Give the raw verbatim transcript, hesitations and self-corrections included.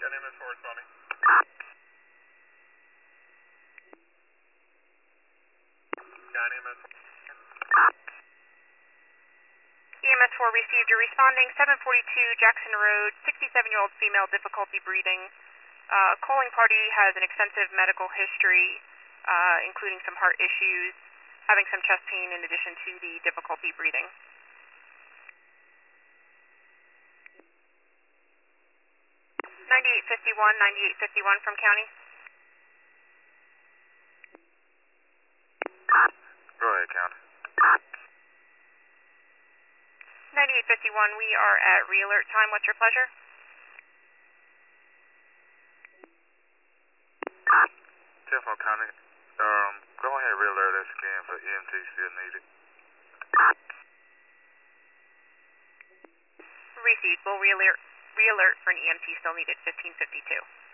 County M S four responding. County M S four. E M S four received. You're responding. seven forty-two Jackson Road, sixty-seven-year-old female, difficulty breathing. Uh, calling party has an extensive medical history, uh, including some heart issues, having some chest pain in addition to the difficulty breathing. ninety-eight fifty-one, ninety-eight fifty-one from county. Go ahead, county. ninety-eight fifty-one, we are at re-alert time. What's your pleasure? Telephone county. Um, go ahead and re-alert us again for E M T still needed. Received. We'll re-alert, re-alert for an E M T still needed, fifteen fifty-two.